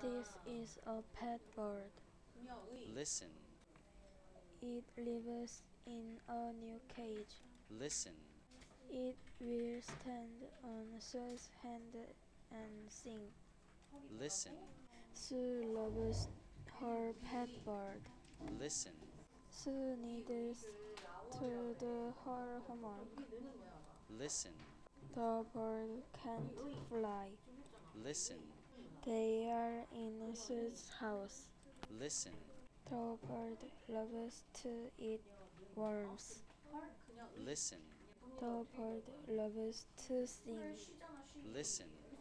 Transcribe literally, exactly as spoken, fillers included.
This is a pet bird. Listen. It lives in a new cage. Listen. It will stand on Sue's hand and sing. Listen. Sue loves her pet bird. Listen. Sue needs to do her homework. Listen. The bird can't fly. Listen. They are in Sue's house. Listen. The bird loves to eat worms. Listen. The bird loves to sing. Listen.